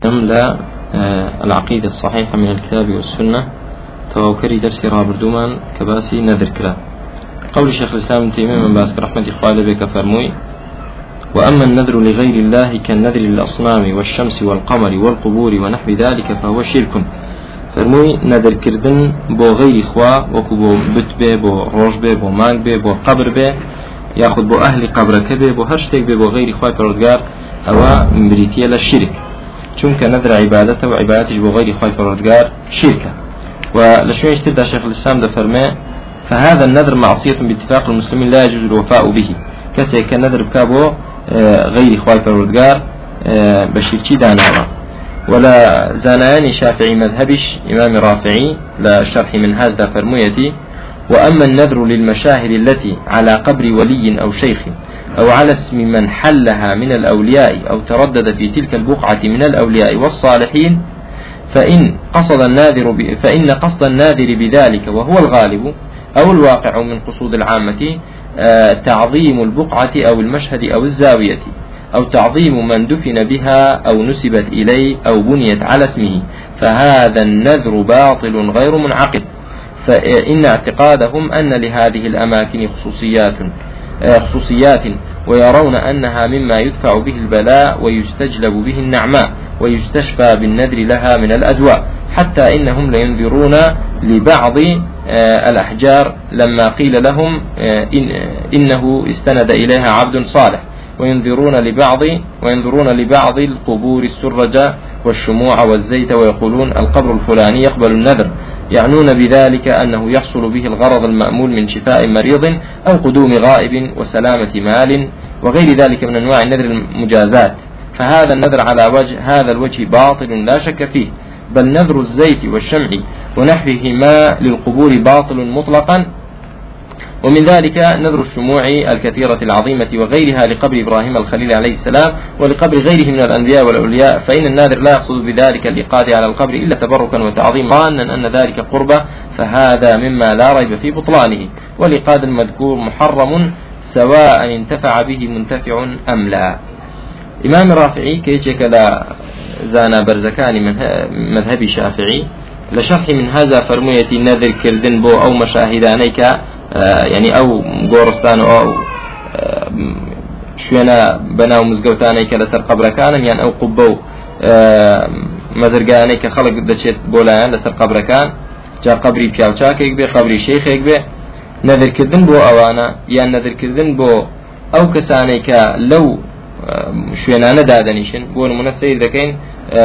لا العقيدة الصحيحة من الكتاب والسنة توكري درسي رابردومان كباسي نذر كلا قول شيخ الإسلام ابن تيمية من باس رحمة إخوالي بك فرموي وأما النذر لغير الله كالنذر للأصنام والشمس والقمر والقبور ونحو ذلك فهو شرك فرموي نذر كردن بو غير إخوة وكو بو بت بي بو روش بي بو مانگ بي بو قبر بي ياخذ بو أهل قبرك بي بو هرشتك بي بو غير إخوة پروردگار هوا مريتية للشرك چونك نذر عبادته وعبادته بو غير إخوة پروردگار شركة ولشوين اشتدى شيخ الإسلام ده فرمي فهذا النذر معصية باتفاق المسلمين لا يجوز الوفاء به كسي كالنذر بكابو غير إخوة پروردگار بشركي داناوا ولا زاناني شافعي مذهبش إمام رافعي لا شرح من هذا فرميتي وأما النذر للمشاهد التي على قبر ولي أو شيخ أو على اسم من حلها من الأولياء أو تردد في تلك البقعة من الأولياء والصالحين فإن قصد الناذر بذلك وهو الغالب أو الواقع من قصود العامة تعظيم البقعة أو المشهد أو الزاوية أو تعظيم من دفن بها أو نسبت إليه أو بنيت على اسمه فهذا النذر باطل غير منعقد فإن اعتقادهم أن لهذه الأماكن خصوصيات ويرون أنها مما يدفع به البلاء ويستجلب به النعماء ويستشفى بالنذر لها من الأدواء حتى إنهم لينذرون لبعض الأحجار لما قيل لهم إنه استند إليها عبد صالح وينذرون لبعض القبور السرج والشموع والزيت ويقولون القبر الفلاني يقبل النذر يعنون بذلك أنه يحصل به الغرض المأمول من شفاء مريض أو قدوم غائب وسلامة مال وغير ذلك من أنواع النذر المجازات فهذا النذر على هذا الوجه باطل لا شك فيه بل نذر الزيت والشمع ونحوهما للقبور باطل مطلقا ومن ذلك نذر الشموع الكثيرة العظيمة وغيرها لقبر إبراهيم الخليل عليه السلام ولقبر غيره من الأنبياء والأولياء فإن الناذر لا يقصد بذلك الإيقاد على القبر إلا تبركا وتعظيما ظانا أن ذلك قربة فهذا مما لا ريب في بطلانه والإيقاد المذكور محرم سواء انتفع به منتفع أم لا. إمام رافعي كيشك لا زانا برزكاني من مذهب شافعي لشرح من هذا فرمية نذر كردن بو أو مشاهدانيك يعني أو قورستان أو شوينا بناو مزقوتانيك لسر قبر كان يعني أو قبو مزرقانيك خلق دشت بولايان لسر قبر كان جا قبري بياوچاكيك بي قبري شيخيك بي نذر كردن بو أوانا يعني نذر كردن بو أو كسانيك لو شوينا ندادنيشن بو المنسير ذكين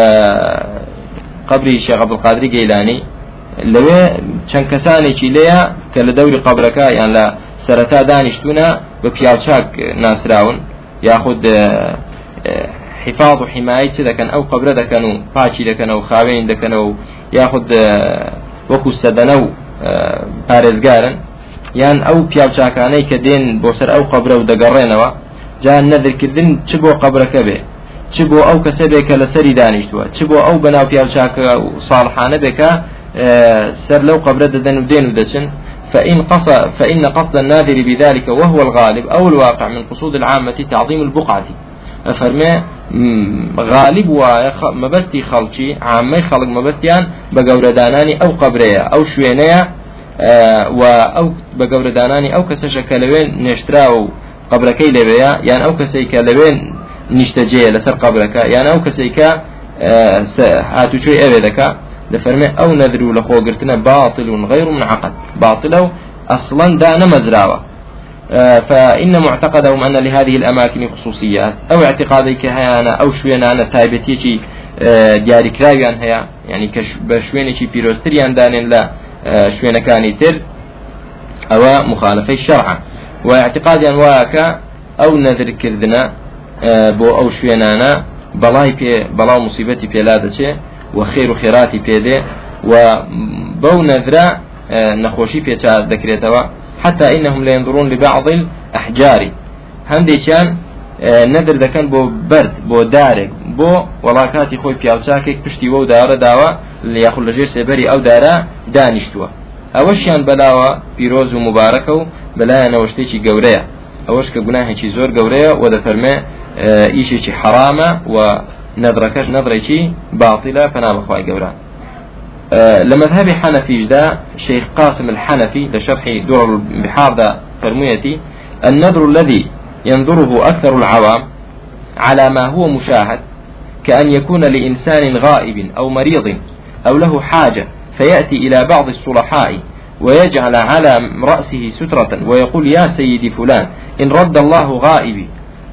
قبري الشيخ عبد القادر جيلاني لوي چەند کەسانێکی لێیە کە لە دەوری قەبرەکە یان لە سەرەتا دانیشتوونە بە پیاوچاک ناسراون یاخود حفاظ و حمایە چ دەکەن ئەو قەبرە دەکەن و پاچی دەکەنەوە و خاوێن دەکەنەوە و یاخود وەکو سەدەنە و پارێزگارن یان ئەو پیاوچاکانەی کە دێن بۆ سەر ئەو قەبرە و دەگەڕێنەوە جا نەذرکردن چ بۆ قەبرەکە بێ چ بۆ ئەو کەسە بێ کە لەسەری دانیشتووە چ بۆ ئەو بەناو پیاوچاکە و ساڵحانە بێکە سر لو قبر ددن ودين ودشن فإن قصد الناذر بذلك وهو الغالب أو الواقع من قصود العامة تعظيم البقعة أفرمي غالب ومبستي خلقي عامي خلق مبستيان بقورداناني أو قبرية أو شوينية أو بقورداناني أو كسشكلوين نشتراو قبركي لبيا يعني أو كسيكلوين نشتجي لسر قبرك يعني أو كسيكا هاتو شوي أبدك لفرمي أو نذروا لخو قرتنا باطل غير منعقد باطل أصلا دان مزراوة فإن معتقدهم أن لهذه الأماكن خصوصيات أو اعتقادك هيانا أو شوينا تايبتيشي دياري كراويان هيا يعني بشوينشي بيروستريان دانين لا شوينا كاني تر أو مخالفي الشرع واعتقاد أنواك أو نذر كردنا بو أو شوينانا بلاو مصيبتي بيلادة وخير وخيراتي بيده وبو نذرا نخوشي بيتا ذكرتوا حتى إنهم لينظرون لبعض الأحجار هندي كان نذر ذا كان بو برد بو دارك بو ولاكاتي خوي بياوچاكك پشتي وو دارا داوا لياخل لجير سبري أو دارا دانشتوا أوشيان بلاوا بيروز ومباركو بلا نوشتيشي قوريا أوش كجناحي زور قوريا وده فرمي إيشي حرامة و نذركش نذريشي باطلة فنا بخواي قورا. لمذهب حنفي دا شيخ قاسم الحنفي لشرح دور البحار دا فرميتي النذر الذي ينظره أكثر العوام على ما هو مشاهد كأن يكون لإنسان غائب أو مريض أو له حاجة فيأتي إلى بعض الصلحاء ويجعل على رأسه سترة ويقول يا سيدي فلان إن رد الله غائبي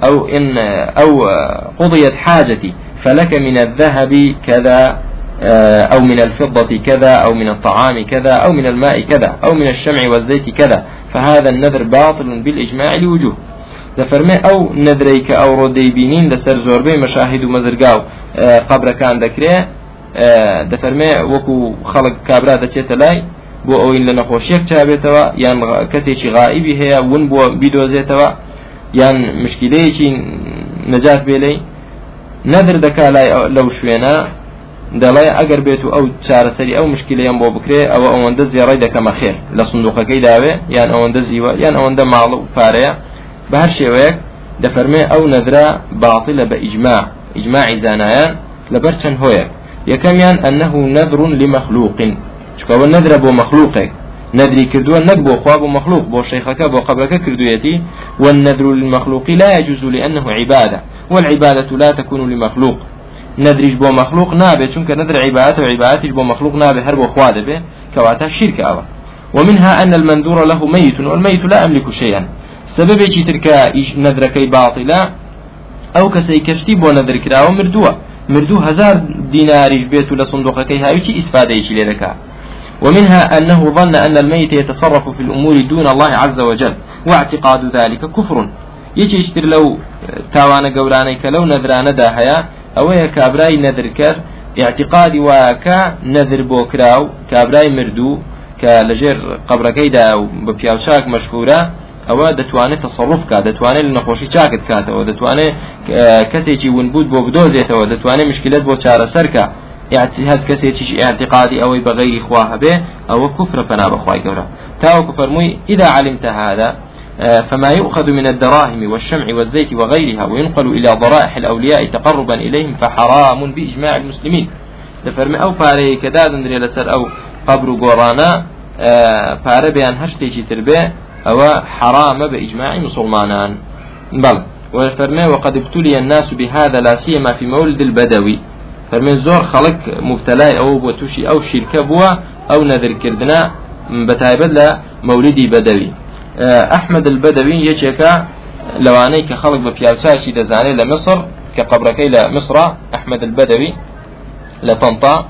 أو قضيت حاجتي فلك من الذهب كذا أو من الفضة كذا أو من الطعام كذا أو من الماء كذا أو من الشمع والزيت كذا فهذا النذر باطل بالإجماع لوجوه. دفرمي أو نذريك أو ردي بينين لسر زوربي مشاهد ومزرقاو قبر كان ذكري دفرمي وكو خلق كابرا دچێتە لای بۆ ئەوەی لە نەخۆشیەک چابێتەوە یان کەسێکی غائبی هەیە ون بۆ بیدۆزێتەوە یان مشکلەیەکی نەجات بێلەی نەدر دەکا لای لەو شوێنە دەڵێ ئەگەر بێت و ئەو چارەسەری ئەو مشکلەیەم بۆ بکرێ ئەوە ئەوەندە زێڕەی دەکەمە خێر لە سندوقەکەی داوێ یان ئەوەندە زیوە یان ئەوەندە ماڵ و پارەیە بە هەر شێوەیەک دەفەرمێ ئەو نەدرە باطلە بە ئیجماعی زانایان لەبەر چەند هۆیەک. یەکەمیان ئەنەه نەدر لمەخلوق چکەوە نەدرە بۆ مەخلوقێک نەدری کردووە نەک بۆ خوا بۆ مەخلوق بۆ شەیخەکە بۆ قەبرەکە کردوویەتی والنذر للمخلوق لا يجوز لأنه عبادة والعبادة لا تكون لمخلوق نذريش بو مخلوق نابه چونك نذر عبادة وعبادتش بو مخلوق نابه هر بو خوا دبه كواتا شرك أوه. ومنها أن المنذور له ميت والميت لا أملك شيئا سبب يجي تركا نذركي باطلا أو كسي كشتي بو نذر كراو مردو 1000 ديناريش بيتو لصندوقكي هاوشي إسفادة يشي لذكا. ومنها أنه ظن أن الميت يتصرف في الأمور دون الله عز وجل واعتقاد ذلك كفر يجي يشتر لو تاوانا قورانيك لو نذرانا داهيا أوه كابراي نذر كر اعتقادي واكا نذر بوكراو كابراي مردو كالجير قبركي دا ببياوشاك مشهورة أوه دتواني تصرف كا دتواني لنخوشي شاكت كاتا ودتواني كسيتي ونبود بو بدوزيتا ودتواني مشكلات بو چارة سركا هاد كسيتي اعتقادي أو بغير إخواه به أو كفر فنا بخواي قورا تاو كفرموي إذا علمت هذا فما يؤخذ من الدراهم والشمع والزيت وغيرها وينقل إلى ضرائح الأولياء تقربا إليهم فحرام بإجماع المسلمين. دفرمي أو باري كداد ندري لسر أو قبر قورانا باري بيان هشتيشي تربي أو حرام بإجماع مسلمانان. بل وفرمي وقد ابتلي الناس بهذا لا سيما في مولد البدوي فرمي زور خلق مبتلاء أو بوتوشي أو شركة بوا أو نذر كردنا بتايبد لمولدي بدوي. أحمد البدوي يجيكا لواني كخلق ببيالساشي دزاني لمصر كقبركي لمصر أحمد البدوي لطنطا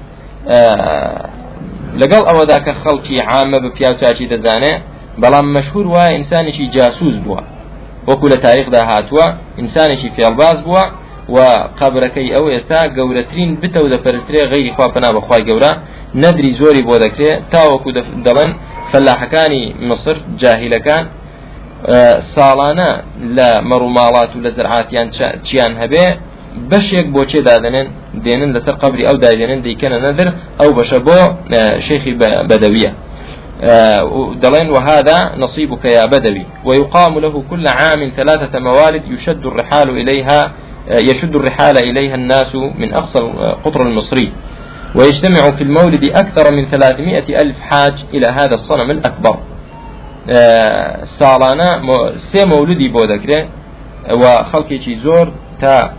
لقال أو ذاك خلقي عامة ببيالساشي دزاني بلام مشهور وا إنساني شي جاسوس بوا وكل تاريخ ده هاتوا إنساني شي في الباز بوا وقبركي أو يستا قورترين بتو دا فرستري غير خواه بنا بخواي قورا ندري زوري بو ذكري تاوكو دلن فلاحكاني مصر جاهلة كان ساڵانە لە مەڕووماڵات و لە زەرعاتیان چیان هەبێ بەشێک بۆچێ دادنێن دێنن لەسەر قبری ئەو دادێنن دەیکەنە نەدر ئەو بەشە بۆ شيخی بەدەویە دلين وهذا نصيبك يا بدوي ويقام له كل عام 3 موالد يشد الرحال إليها الناس من أقصى القطر المصري ويجتمع في المولد أكثر من 300,000 حاج إلى هذا الصنم الأكبر. ساڵانە سێ مولودی بۆ دەکرێت و خەڵکێکی زۆر تا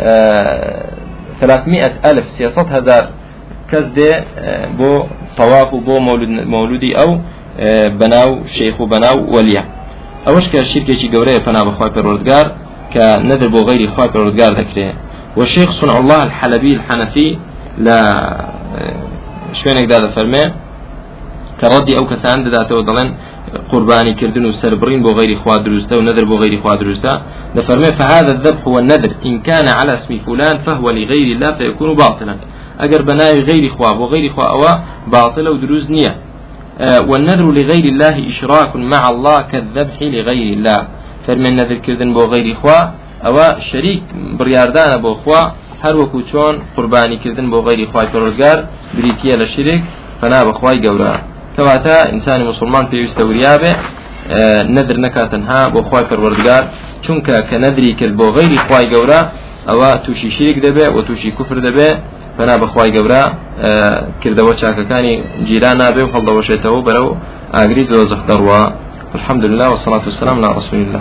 300,000 کەس دێ بۆ تەواف و بۆ مولودی ئەو بەناو شەیخ و بەناو وەلیە. ئەوەش کە شیرکێکی گەورەیە پەنا بەخوای پەروەردگار کە نەدر بۆ غەیری خوای پەروەردگار دەکرێت. وشيخ صنع الله الحلبي الحنفي لا شوينك دا فرمي كردي أو كسان داتو ضلن قرباني كردن وسربرين بو غير إخوة دروسته ونذر بو غير إخوة دروسته دفرمي فهذا الذبح والنذر إن كان على اسم فلان فهو لغير الله فيكون باطلا أجر بناي غير إخوة وغير إخوة أو باطل ودروز نية والنذر لغير الله إشراك مع الله كالذبح لغير الله فرمي النذر كردن بو غير إخوة أو شريك برياردان بو إخوة هر وكو چون قرباني كردن بو غير إخوة فرزقار بريتيا لشريك فنا بخواي قورا كواتا إنسان مسلمان في يستوريابه نذر نكاتنها بو خواي پروردگار چونکه كندري كل بو غير خواي قورا ئەوە تووشی شیرک دەبێ و تووشی کوفر دەبێ فنا بەخوای گەورە کردەوە چاکەکانی جیران نابێ و هەڵدەوەشێتەوە بەرەو ئاگری دۆزەخ دەڕوا. الحمد لله والصلاة والسلام على رسول الله.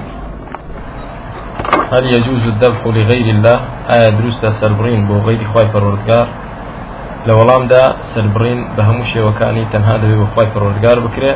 هل يجوز الذبح لغير الله؟ دروست سربرين بو غير خواي پروردگار؟ لولام دا سربرين بهموشي وكاني تنها دبي بو خواي پروردگار بكري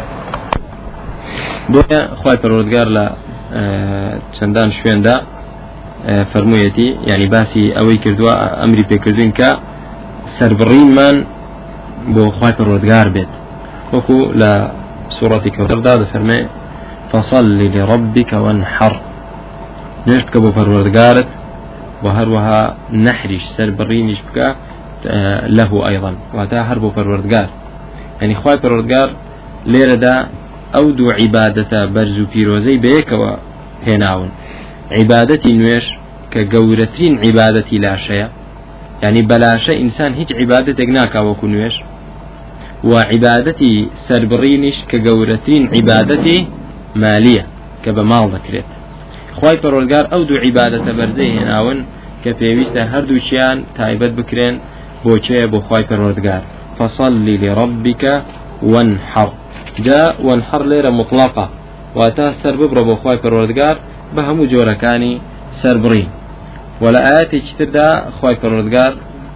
بۆیە خی پەروەردگار لە چەندان شوێندا فەرموویەتی یعنی باسی ئەوەی کردووە ئەمری پێکردوین کە سەربڕینمان بۆ خی پەروەردگار بێت وەکو لە سوورەتی کەوتەردا دەفەرمێ فەصەڵ لربک وانحەڕ نوێژ بکە بۆ پەروەردگارت و هەروەها نەحریش سەربڕینیش بکە له ئەیضا واتە هەر بۆ پەروەردگار یعنی خی پەروەردگار لێرەدا ئەو دوو عیبادەتە بەرز و پیرۆزەی بەیەکەوە هێناون عیبادەتی نوێژ کە گەورەترین عیبادەتی لاشەیە یعنی بەلاشە ئینسان هیچ عیبادەتێک ناکا وەکو نوێژ و عیبادەتی سەربڕینیش کە گەورەترین عیبادەتی مالیە کە بە ماڵ دەکرێت خی پەروەردگار ئەو دوو عیبادەتە بەرزەی هێناون کە پێویستە هەردووچیان تایبەت بکرێن بۆچەیە بۆ خی پەروەردگار فەصەڵ لربک وانحەڕ جا وانحەڕ لێرە مطلقە واتە سەر ببڕە بۆ خی پەروەردگار بە هەموو جۆرەکانی سەربڕین ولا آياتي تبدا خواي پروردگار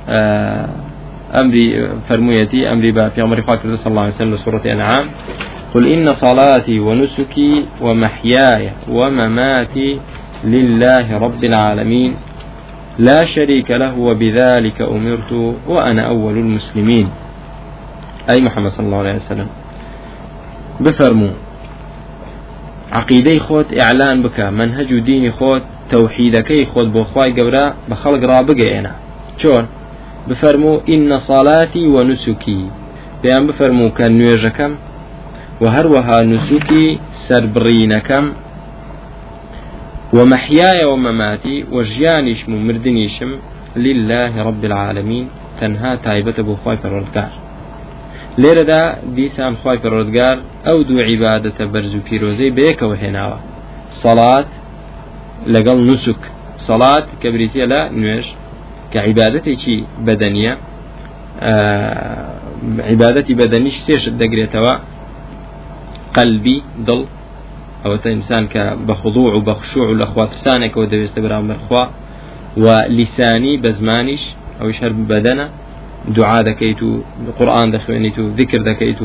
أمري فرمويتي أمري في عمر خواي صلى الله عليه وسلم سورة أنعام قل إن صلاتي ونسكي ومحياي ومماتي لله رب العالمين لا شريك له وبذلك أمرت وأنا أول المسلمين أي محمد صلى الله عليه وسلم بفرمو عقيدي خوت إعلان بك منهج ديني خوت توحيدكي خود بخواي قبرا بخلق رابقينا شون بفرمو إن صلاتي ونسكي بيان بفرمو كان نويجكم وهروها نسكي سربرينكم ومحياي ومماتي وجيانيش ممردنيشم لله رب العالمين تنها تايبة بخواي پروردگار ليرة دا ديسان خواي پروردگار أو دو عبادة برزو پیروزي بيك وهناوا صلاة لقل نسك صلاة كبريتية لا نويش كعبادتي شي بدنية عبادتي بدنيش سيش الدقريتوا قلبي ضل أو إنسان كبخضوع وبخشوع لأخوات سانك ودويست برام الأخوة ولساني بزمانيش أو يشهر بدنه دعاء دكيتو القرآن دخوينيتو ذكر دكيتو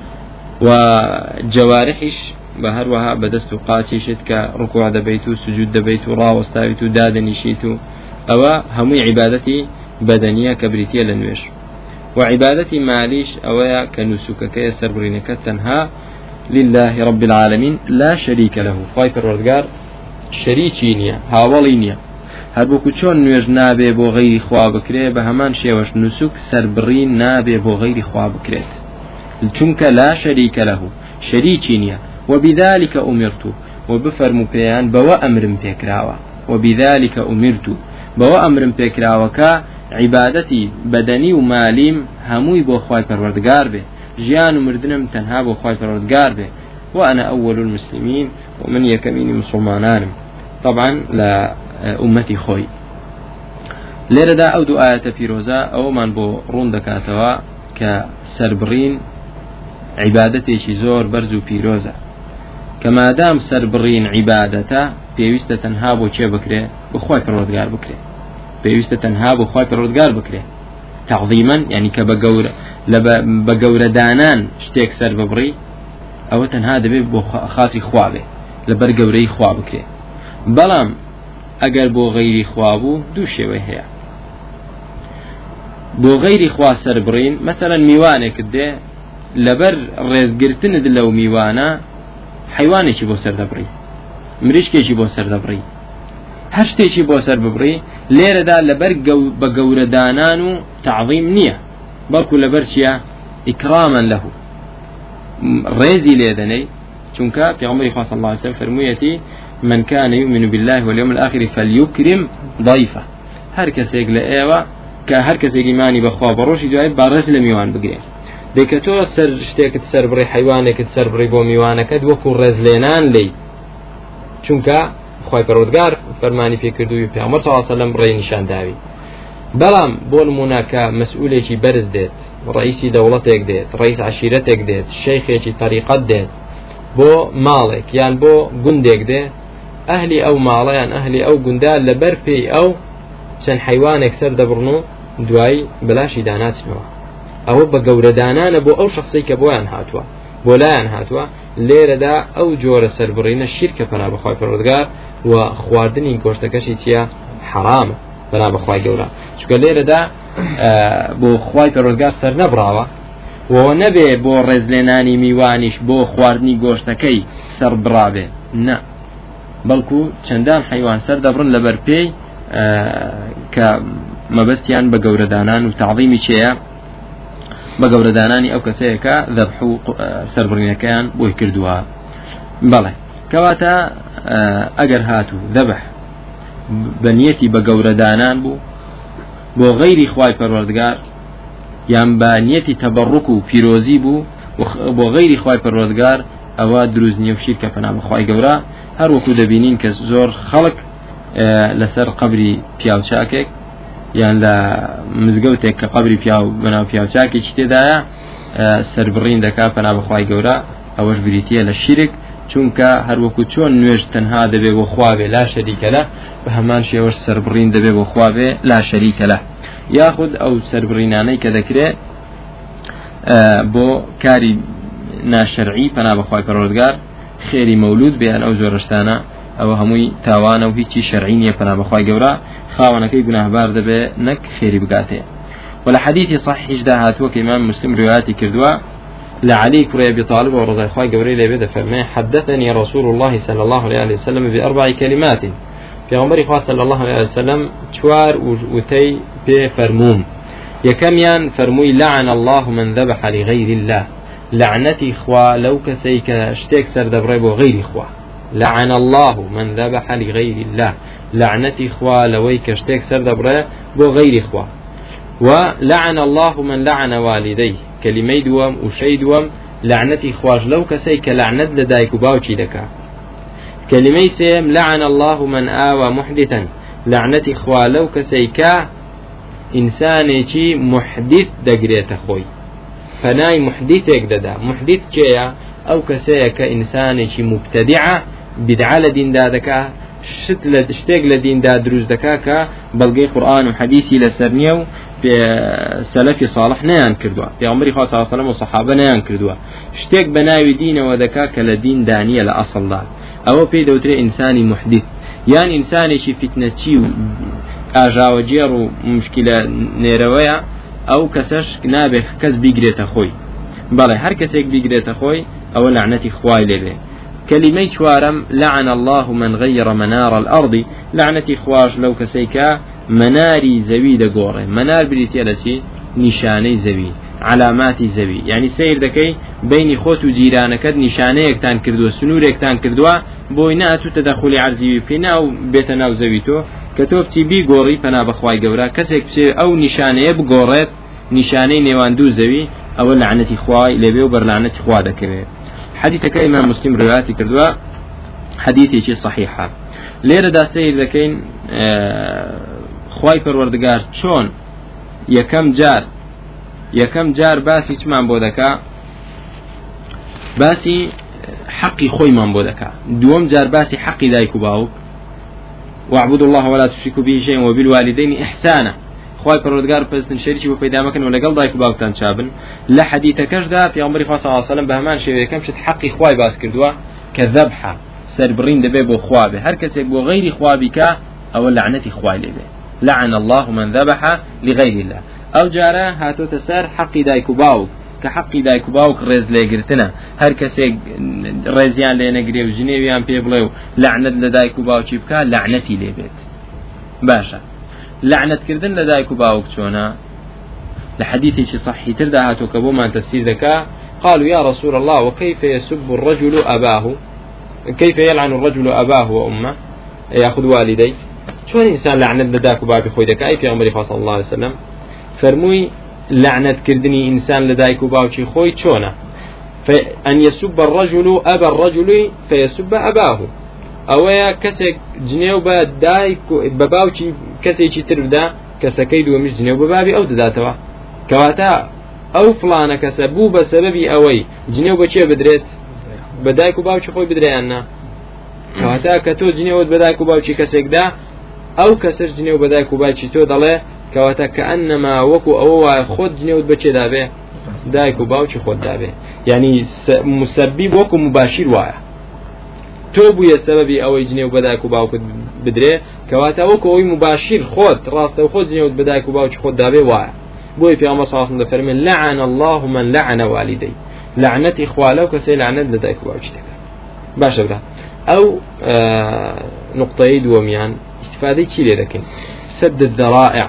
وجوارحش بهروها بدست قاتيشت كركوع دبيتو سجود دبيتو راوستاويتو دادنيشيتو أو همي عبادتي بدنية كبريتية لنويش وعبادتي ماليش أو كنسوك كيسر برينك تنها لله رب العالمين لا شريك له فايفر وردقار شريكينيا هاولينيا هر بۆکو چۆن نوێژ نابێ بۆ غەیری خوا بکرێ بە هەمان شێوەش نوسوک سەربڕین نابێ بۆ غەیری خوا بکرێت چونکە لا شەریکە لەهو شەریکی نییە وبذلك أمرت وبفرمو پێیان بەوە ئەمرم پێکراوە وبذلك أمرت بەوە ئەمرم پێکراوە کە عیبادەتی بەدەنی و مالیم هەمووی بۆ خوای پەروەردگار بێ ژیان و مردنم تەنها بۆ خوای پەروەردگار بێ وأنا أول المسلمين ومن يكميني مسلمانانم طبعا لا أمتي خوي لێرەدا ئەو دوو ئاەتە پیرۆزە ئەومان بۆ ڕوون دەکاتەوە کە سەربڕین عیبادەتێکی زۆر بەرز و پیرۆزە کە مادام سەربڕین عیبادەتە پێویستە تەنها بۆ چێ بکرێ بخوای پەروەردگار بکرێ پێویستە تەنها بۆ خوای پەروەردگار بکرێ تعظیمەن یعنی کە بە گەورەدانان شتێک سەر ببڕی ئەوە تەنها دەبێت بۆ خاتری خوا بێ لەبەر گەورەی خوا بکرێ بەڵام ئەگەر بۆ غەیری خوا بوو دوو شێوەی هەیە بۆ غەیری خوا سەربڕین مەسەلەن میوانێکت دێ لەبەر ڕێزگرتنت لەو میوانە حیوانێکی بۆ سەر دەبڕی مریشکێکی بۆ سەر دەبڕی هەر شتێکی بۆ سەر ببڕی لێرەدا لەبەر بە گەورەدانان و تعظیم نییە بەڵکو لەبەر چییە ئیکرامەن لەهو ڕێزی لێدەنەی چونکە پێغەمبەری خوا صلی الله علیه و سلم فەرموویەتی من كان يؤمن بالله واليوم الآخر فليكرم ضيفه هر کەسێک لە ئێوە کە هەر کەسێک ئیمانی بەخوا بەڕۆژی دوای بەڕێز لە میوان بگرێ دەیکە تۆ سەر شتێکت سەر بڕی حیوانێکت سەر بڕی بۆ میوانەکەت وەکو ڕێزلێنان لی چونکە خوای پەروەردگار فەرمانی پێکردووی پێغەمبەر صلی الله علیه و سەلەم ڕێی نیشان داوی بەڵام بۆ نمونە کە مەسئولێکی بەرز دێت ڕئیسی دەوڵەتێک دێت ڕئیس عشیرەتێک دێت شەیخێکی تەریقەت دێت بۆ ماڵێک یان بۆ گوندێک دێت ئەهلی ئەو ماڵە یان ئەهلی ئەو گوندا لەبەر پێی ئەو چەند حیوانێک سەر دەبڕن و دوایی بەلاشی داناچنەوە ئەوە بە گەورەدانانە بۆ ئەو شخصی کە بۆیان هاتووە بۆ لایەن هاتووە لێرەدا ئەو جۆرە سەربڕینە شیرکە پەنا بەخوای پەروەردگار و خواردنی گۆشتەکەشی چییە حرامە پەنا بەخوای گەورە چونکە لێرەدا بۆ خوای پەروەردگار سەر نەبراوە و نەبێ بۆ ڕێزلێنانی میوانیش بۆ خواردنی گۆشتەکەی سەر بڕابێ نە بەڵکو چەندان حیوان سەر دەبڕن لەبەر پێی کە مەبەستیان بە گەورەدانان و تعظیمی چێە بە گەورەدانانی ئەو کەسەیە کە ذەبح و سەربڕینەکەیان بۆی کردووە بەڵێ کەواتە ئەگەر هاتوو ذەبح بە نیەتی بە گەورەدانان بوو بۆ غەیری خوای پەروەردگار یان بە نیەتی تەبەڕوک و پیرۆزی بوو بۆ غەیری خوای پەروەردگار ئەوە دروست نییە و شیرکە پەنا بەخوای گەورە هەر وەکو دەبینین کە زۆر خەڵک لەسەر قبری پیاوچاکێک یان لە مزگەوتێک کە قبری پیاو بەناو پیاوچاکێکی تێدایە سەربڕین دەکا پەنا بەخوای گەورە ئەوەش بریتیە لە شیرک چونکە هەروەکو چۆن نوێژ تەنها دەبێ بۆ خواوێ لا شەریکە لە بە هەمان شێوەش سەربڕین دەبێ بۆ خواوێ لا شەریکە لە یاخود ئەو سەربڕینانەی کە دەکرێت بۆ کاری ناشەرعی پەنا بەخوای پەروەردگار خێری مەولود بیان ئەو زۆرشتانە ئەوە هەمووی تاوانە و هیچی شەرعی نییە پەنا بەخوای گەورە خاوەنەکەی گوناهبار دەبێ نەک خێری بگاتێ ولا حديث صحيح ده هاتوا كإمام مسلم رواياتي كردوا لعلي كري أبي طالب ورضي الله جوري لي بده فرمي حدثني رسول الله صلى الله عليه وسلم بأربع كلمات في عمر خاص صلى الله عليه وسلم شوار وتي بفرموم يكميان فرموي لعن الله من ذبح لغير الله لعنتي إخوة لو كسيك اشتيك سر دبريب وغير إخوة لعن الله من ذبح لغير الله لعنتي إخوة لويك اشتيك سر دبريب وغير إخوة ولعن الله من لعن والديه كلمة دوام وشي دوام لعنتي إخواج لو كسيك لعنت لدايك باوشي دكا كلمة سيم لعن الله من آوى محدثا لعنتي إخوة لو كسيك إنساني محدث دقريت أخوي فناي محدثك ددا محدث كيا أو كسيك إنساني مبتدعة بدعة لدين دادكا شتێک لە دیندا دروست دەکا کە بەڵگەی قورئان و حەدیثی لەسەر نییە و سەلەفی صالح نەیان کردووە پێغەمبەری خوا صلی الله علیه و سلم و سەحابە نەیان کردووە شتێک بە ناوی دینەوە دەکا کە لە دین دانیە لە ئەسڵدا ئەوە پێی دەوترێت ئینسانی محدث یان ئینسانێکی فتنەچی و ئاژاوەجێڕ و مشکلە نێرەوەیە ئەو کەسەش نابێت کەس بیگرێتە خۆی بەڵێ هەر کەسێک بیگرێتە خۆی ئەوە لعنەتی خوای لێبێ كلمة شوارم لعن الله من غير منار الأرض لعنتي خواش لو كسيكا مناري زوي دقوري منار بريتيالتي نشاني زوي علامات زوي يعني سير دكي بين خوت وجيرانك نشاني يكتان كردوا سنور يكتان كردوا بويناتو تدخل عرضي بكينا أو بيتنا وزويتو كتوبتي بي قوري فنا بخواي قورا كسيك أو نشاني بقوريت نشاني نيواندو زوي أو لعنتي خواي لبيو بر لعنتي خوا دكري حديثك إمام مسلم رواياتي كردوا حديثي شيء صحيحة ليرة دا سيد ذكين خواي پروردگار چون يكم جار باسي چمان بودكا باسي حقي خوي من بودكا دوم جار باسي حقي دايكو باوك واعبدوا الله ولا تشركوا به شيئا وبالوالدين إحسانا خواي پروردگار پستن شریکی و پیدا مکن و لگل دایک باوکتان چابن لحدیثکش دا پیامبری خدا صلی الله علیه و سلم به همان شیوه کم شد حقی خوای باز کردوا که ذبح سربرین دبه بو خوابه هر کسی بو غیری خوابی که او لعنتی خوای لبه لعن الله من ذبح لغير الله او جاره هاتو تسر حقی دایکو باوک که حقی دایکو باوک رز لگرتنه هر کسی رزیان لنگری و جنیویان پی بلو لعنت لدایکو باوکی بکا لعنتی لبه باشا لعنت كردن لدايك باوك شونا لحديث شي صحيح تردها توكبو ما تفسير ذكاء قالوا يا رسول الله وكيف يسب الرجل أباه كيف يلعن الرجل أباه وأمه يأخذ والديه شو الإنسان لعنت لداك بابي خوي ذكاء في عمر صلى الله عليه وسلم فرموي لعنت كردني إنسان لدايك باوكي خوي شونا فأن يسب الرجل أبا الرجل فيسب أباه ئەوەیە کەسێک جنێو بە دایک بە باوکی کەسێکی تر بدا کەسەکەی دووەمیش جنێو بە بابی ئەو دەداتەوە کەواتە ئەو فڵانە کەسە بوو بە سەبەبی ئەوەی جنێو بەچێ بدرێت بە دایک و باوکی خۆی بدرێیاننا کەواتە کە تۆ جنێوت بە دایک و باوکی کەسێکدا ئەو کەسەش جنێو بە دایک و باوکی تۆ دەڵێ کەواتە کە ئەنەما وەکو ئەوە وایە خۆت جنێوت بەچێ دابێ دایک و باوکی خۆت دابێ یعنی مسبب وەکو مباشر وایە تۆ بوویە سەبەبی ئەوەی جنێو بە دایک و باوکت بدرێ کەواتە وەکو ئەوەی مباشر خۆت ڕاستە و خۆت جنێوت بە دایک و باوکی خۆت دابێ وایە بۆی پێغەمبەر صلی الله علیه و سلم دەفەرمێن لعن الله من لعن والديه لعنەتی خوا لەو کەسەی لعنەت لە دایک و باوکی دەکات باشە برا ئەو نقطەی دووەمیان استفادەی چی لێ دەکەین سد الذرائع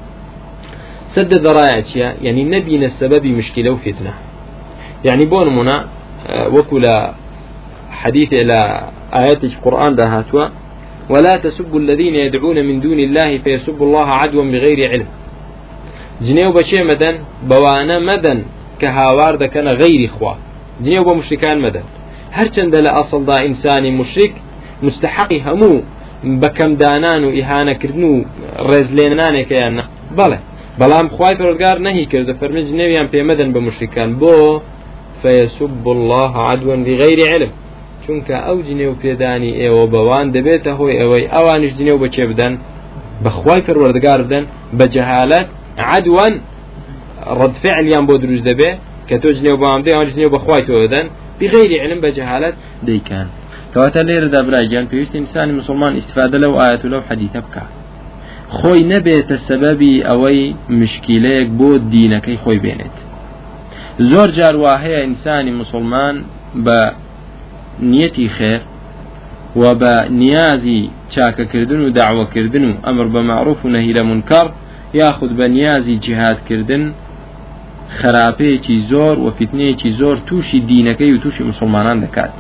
سد الذرائع چیە يعني نبينا السبب مشكلة وفتنة يعني بون منا وكل حديث إلى آيات القرآن ده هاتوا ولا تسبوا الذين يدعون من دون الله فيسبوا الله عدوا بغير علم جنيو بشي مدن بوانا مدن كهاوار ده كان غير إخوة جنيو بمشركان مدن هرچند لأصل ده إنساني مشرك مستحقي همو بكم دانان وإهانة كردنو رزلينان كيانا بلام خواهی پروردگار نهی کرده فرمی جنویان پیمدن به مشرکان بو فیسب الله عدوا بغیر علم چونکه او جنو پیدانی ایو بوان دبیت هوی اوی اوانش جنو بچه بدن بخواهی پروردگار بدن بجهالت عدوا رد فعل یان بود روز دبی که تو جنو بوان ده اوانش جنو بخواهی تو بدن بغیر علم بجهالت دیکن کواتا لیر دابرای جان پیوست انسان مسلمان استفاده لو آیت لو حدیث بکا خۆی نەبێتە سەبەبی ئەوەی مشکلەیەک بۆ دینەکەی خۆی بێنێت زۆر جار وا هەیە ئینسانی مسلمان بە نیەتی خێر و بە نیازی چاکەکردن و داوەکردن و ئەمر بە معروف و نەهی لە منکەڕ یاخود بە نیازی جیهادکردن خراپەیەکی زۆر و فتنەیەکی زۆر تووشی دینەکەی و تووشی مسلمانان دەکات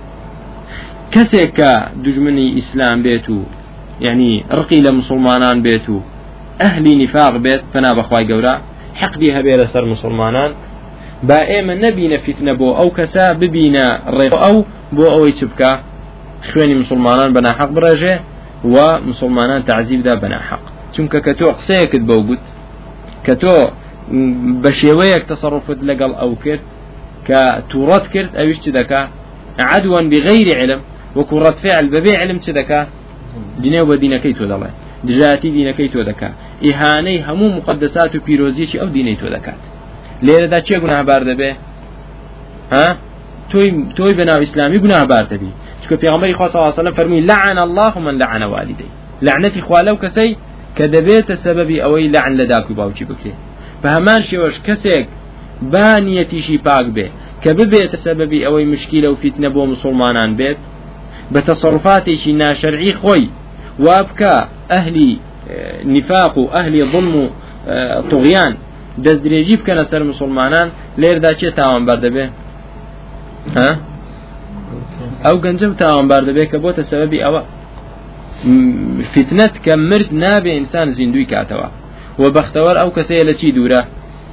کەسێک کە دوژمنی ئیسلام بێت و يعني رقي لمسلمانان بيتو أهلي نفاق بيت فنا بخواي قورا حقدي هبي لسر مسلمانان با ايما نبينا فتنة بو او كسا ببينا الريق او بو او يتبكا خواني مسلمانان بنا حق برجه ومسلمانان تعذيب دا بنا حق چونك كتو قصيك تبوغت كتو بشيويك تصرفت لقل او كرت كتورات كرت او يشتدكا عدوا بغير علم وكرات فعل ببيع علم تدكا دينه ودينكي تو دله دجاتي دينكي تو دكا اهاني همو مقدسات و پیروزي او ديني تو دكات ليره دا چه گناه بار دبه ها توي بنا اسلامي گناه بار دبي چكو پیغمبر خدا صلی الله علیه و سلم فرمي لعن الله من لعن والدي لعنتي خوالو كسي كدبيت سببي اوي لعن لداكو باوچي بكي فهمان شوش كسيك بانيتي شي پاک به كببيت سببي اوي مشكله و فتنه بو مسلمانان بيت بتصرفاتي شي ناشرعي خوي وابكى أهلي نفاق أهلي ظلم طغيان دزدريجيب كان سر مسلمانان لير دا چه تاوان بردبه ها او گنجو تاوان بردبه كبوت سببي اوا فتنة كمرد نابي انسان زندوي كاتوا وبختور او كسيلة چي دورة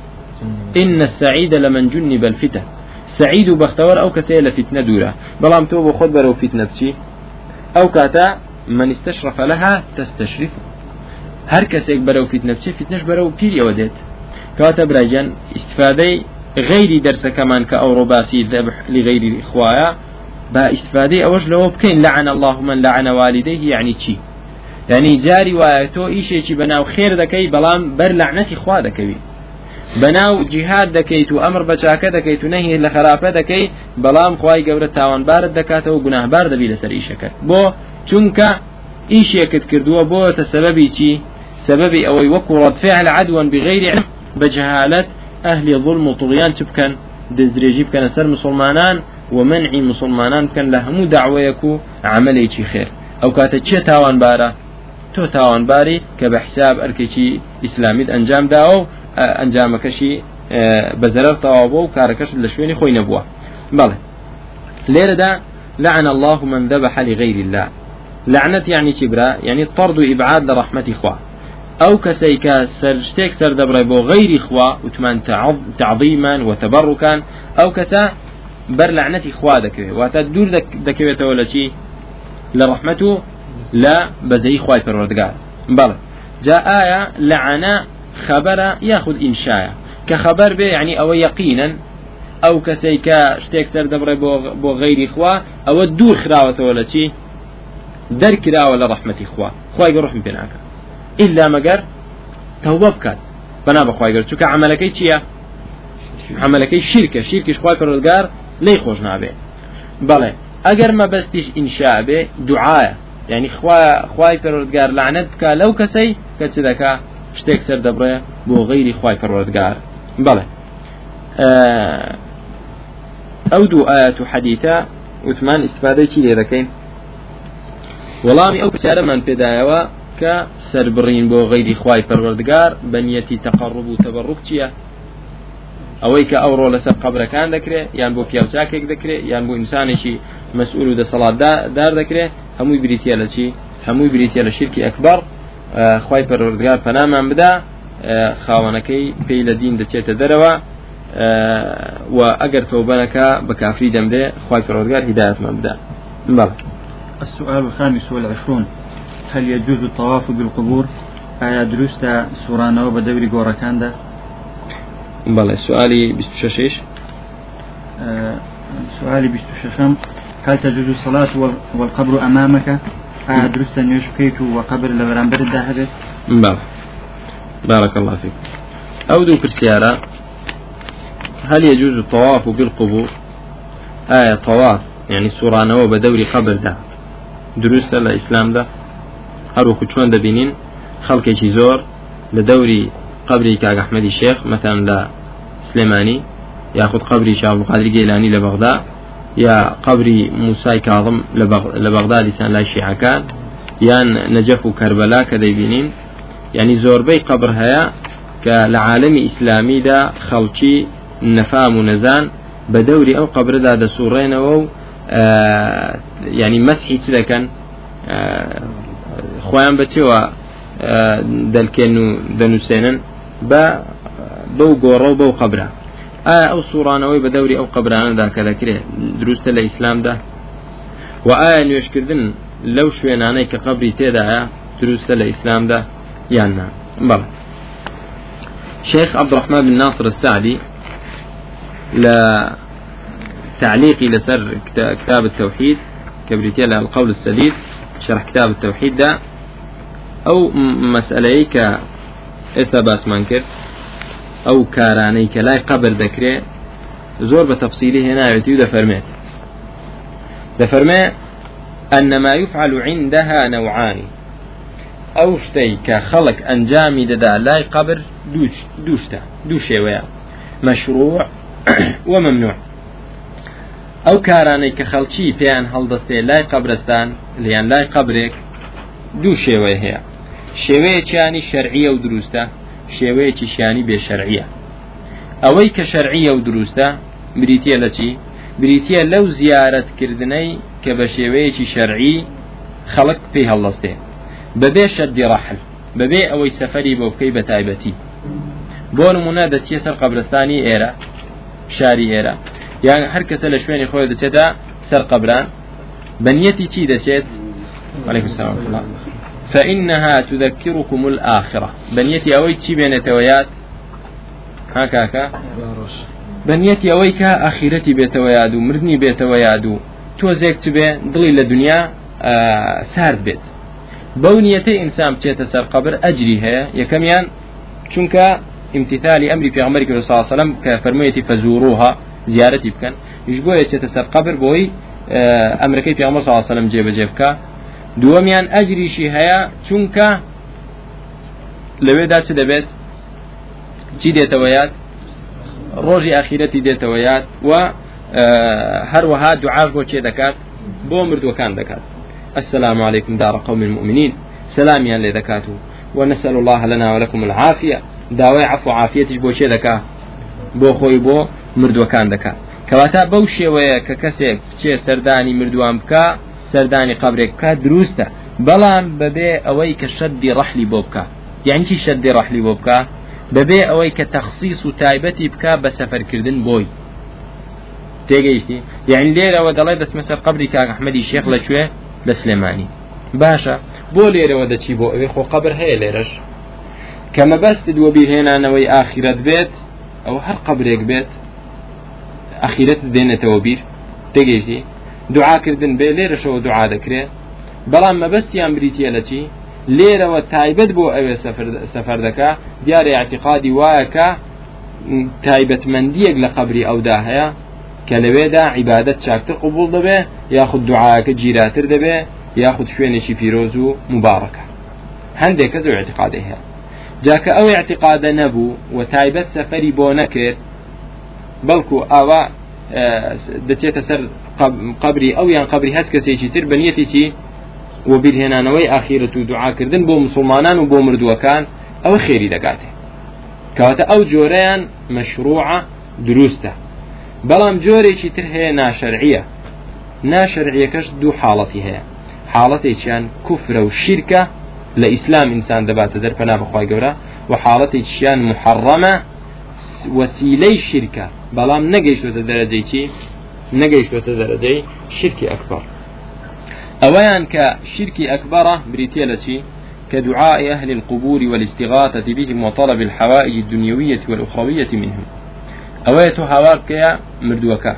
إن السعيد لمن جنب الفتن سعيد وبختور او كسيلة فتنة دورة بلام توبو خد برو فتنة بشي او كاتا من استشرف لها تستشرف هر كسيك برو فتنة بشي فتنش برو بيري وديت كاتا براجان استفادي غير درس كمان كأوروباسي ذبح لغير إخوايا با استفادي اوش لو بكين لعن الله من لعن والديه يعني چي يعني جاري واتو ايشي چي بناو خير دكي بلام بر لعنتي إخوا دكي بناو جهاد دكيت وامر بچاكه دكيت نهي لخرافه دكي بلام خواي گورة تاوان بارد دكاته و گناه بارد بي لسر ايشكت بو چونكا ايشيكت كردوا بو تسببي چي سببي اوي وكرد فعل عدوا بغير علم بجهالة اهل ظلم وطغيان تبكن دزريجي بكن سر مسلمانان ومنع مسلمانان كان لهمو دعويكو عملي چي خير او كاته چه تاوان بارا تو تاوان باري كبحساب اركي اسلامي انجام داو انجامكشي بزرر طوابو كاركش لشويني خوي نبوه بله ليره دا لعن الله من ذبح لغير الله لعنت يعني كبرى يعني طرد وابعاد لرحمه اخوه او كسيكا سرشتك سر دبر بو غير اخوه وتمان تعظيما وتبركا او كتا بر لعنه اخوه دك وتدور دك ولا شيء لرحمته لا بزي خواي پروردگار بل جاء آية لعنة خبر ياخذ إنشاء كخبر به يعني أو يقينا أو كسيكا شتيك سردبر بو غير إخوة أو الدور خراوة ولا شيء در كدا ولا رحمة إخوة خواي قر رحمة بناك إلا مقر توبة بكات بنا بخواي قر شوك عملكي چيا عملكي شركة خواي پروردگار لي خوش نابه بله اگر ما بستيش إنشاء به دعاء يعني خواي پروردگار لعنت بكا لو كسي كتدكا شتيك سردبر بو غير خواي پروردگار بله أو دو آيات حديثة وثمان استفادة شي لذكين والله أو بشارة من بداية كسربرين بو غير خواي پروردگار بنيتي تقرب وتبرك چيا أويك أورو لسر قبر كان ذكره يعني بو بيوشاكك ذكره يعني بو إنسان شي مسؤول ده صلاة دار ذكره همو بريتيا لشي همو بريتيا لشرك أكبر خواي پروردگار فنام بدا خاونكي بيل دين دچيت دروا وأجر توبنك بكافري دمده خواي پروردگار هداية مبدا بله. السؤال الخامس والعشرون هل يجوز الطواف بالقبور دروستا سورانا وبدوري غوركان ده بله. سؤالي بستششيش سؤالي بستششم هل تجوز الصلاة والقبر أمامك دروستا نيشكيت وقبر لبرانبر الدهبت بله. بارك الله فيك. أودو كرسيارة هل يجوز الطواف بالقبور طواف يعني سورانا وبدوري قبر ده دروس الإسلام ده هرو كتشون ده بينين خلق شي زور لدوري قبري كاغ أحمد الشيخ مثلا لا سليماني ياخذ قبري شيخ عبد القادر الجيلاني لبغداد يا قبري موسى كاظم لبغداد لسان لا شيعة كان يا نجف وكربلاء كذا بينين يعني زور بي قبر هيا كالعالم إسلامي ده خلقي نفام ونزان بدوري أو قبر ده سورين أو يعني مسحي كذا كان خوان بتشوا دلكنو دنوسينن بو غورو بو قبره أو صورانوي بدوري أو قبران ده كذا كده دروس الإسلام ده وآن يشكرن لو شويناني كقبري تدا دروس الإسلام ده يعني بل شيخ عبد الرحمن بن ناصر السعدي لا تعليقي لسر كتاب التوحيد كبريتي على القول السديد شرح كتاب التوحيد ده أو مسألة إساباس منكر أو كاراني كلاي قبر ذكره زور بتفصيله هنا يعطيه دفرمات أن ما يفعل عندها نوعان أو شتي كخلق أنجامي دا لاي قبر دوشة ويا مشروع وممنوع أو كاراني كخلشي بيان هالدستي لاي قبرستان ليان لاي قبرك دوشة ويا هي شوية شاني شرعية ودروسته شوية شاني بشرعية أوي كشرعية ودروسته بريتيا لتي بريتيا لو زيارة كردني كبشوية شرعي خلق فيها اللصتين ببي شد رحل ببي أوي سفري بوكي بتايبتي بون منادة يسر قبرستاني إيرا شاري إيرا يعني هركة لشويني خوي دتشتا سر قبران بنيتي تي دشت عليكم السلام ورحمة الله فإنها تذكركم الآخرة بنيتي أوي تشي بين تويات هكاكا بنيتي أوي كآخرتي بيتويادو مرني بيتويادو توزيك تبي ضلي للدنيا سارد بيت بونيتي إنسان بتشيت سر قبر أجريها يكميان شنك امتثال أمر في عمرك صلى الله عليه وسلم كفرميتي فزوروها زيارتي بكن يشبه يتشيت سر قبر بوي أمريكي في عمر صلى الله عليه وسلم جيبك دوميان أجري شي هيا چونك لوي داچ دبيت چي ديتويات روجي اخيرتي ديتويات و هر وها دعاء بو چي دكات بو مردو كان دكات السلام عليكم دار قوم المؤمنين سلام يا لذكاتو ونسأل الله لنا ولكم العافية داوي عفو عافيتش بو چي دكا بو خوي بو مردو كان دكات كواتا بوشي ويا ككسك چي سرداني مردوان بكا سرداني قبرك كا دروسته بلان ببي اوي كشد رحلي بوبكا يعني شي شد رحلي بوبكا ببي اوي كتخصيص تايبتي بكا بسفر كردن بوي تيجيشتي يعني ليلة ودلاي بس مثلا قبري كا احمدي الشيخ لشوي لسليماني باشا بۆ لێرەوە دەچی بۆ ئەوێ خۆ قەبر هەیە لێرەش کە مەبەستت وە بیرهێنانەوەی ئاخرەت بێت ئەو هەر قەبرێک بێت ئاخرەت دێنێتەوە بیر تێگەیشتی دوعاکردن بێ لێرەشەوە دوعا دەکرێت بەڵام مەبەستیان بریتیە لە چی لێرەوە تایبەت بۆ ئەوێ سەفەر دەکا دیارە اعتقادی وایەکە تایبەتمەندیەک لە قەبری ئەودا هەیە کە لەوێدا عیبادەت چاکتر قبول دەبێ یاخود دوعاکە گیراتر دەبێ یاخود شوێنێکی پیرۆز و مبارەکە هەندێک کەس اعتقادی هەیە جاکە ئەو اعتقادە نەبوو و تایبەت سەفەری بۆ نەکرد بەڵکو ئاوا دەچێتە سەر قبری ئەو یان قبری هەست کەسێکی تر بەنیەتێکی و بیرهێنانەوەی ئاخرەت و دوعاکردن بۆ مسلمانان و بۆ مردووەکان ئەو خێری دەکاتێ کەواتە ئەو جۆرەیان مەشروعە دروستە بەڵام جۆرێکی تر هەیە ناشەرعیە ناشەرعیەکەش دوو حاڵەتی هەیە حاڵەتێکیان کوفرە و شیرکە لە ئیسلام ئینسان دەباتە دەرپەنا بەخوای گەورە و حاڵەتێکیان محەڕەمە وەسیلەی شیرکە بەڵام نەگەیشتوتە دەرەجەی چی نەگەیشتوتە دەرەجەی شیرکی ئەکبەر ئەوەیان کە شیرکی ئەکبەرە بریتیە لە چی كدعاء أهل القبور والاستغاثة بهم وطلب الحوائج الدنيوية والأخروية منهم أويت هواك يا مردوكا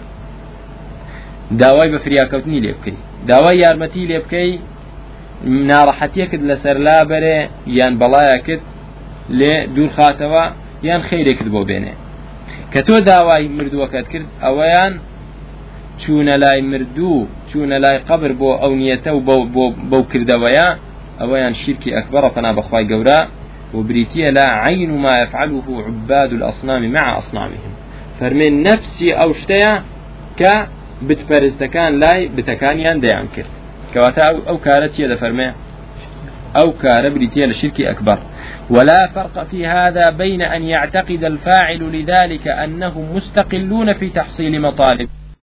داوای بفریاکەوتنی لێ بکەی داوای یارمەتی لێ بکەی ناڕەحەتیەکت لەسەر لابەرێ یان بەڵایەکت لێ دوور خاتەوە یان خەیرێکت بۆ بێنێ کە تۆ داوای مردووەکەت کرد ئەوەیان چوونە لای مردوو چوونە لای قبر بۆ ئەو نیەتە و بەو کردەوەیە ئەوەیان شیرکی ئەکبەرە پەنا بەخوای گەورە وبريتيا لا عين ما يفعله عباد الأصنام مع أصنامهم فرمين نفسي أو شتيا ك بتفرزتكان لاي بتكانيان ديان كرت كواتا أو كارتيا دا فرمي أو كار بريتيا لشرك أكبر ولا فرق في هذا بين أن يعتقد الفاعل لذلك أنهم مستقلون في تحصيل مطالب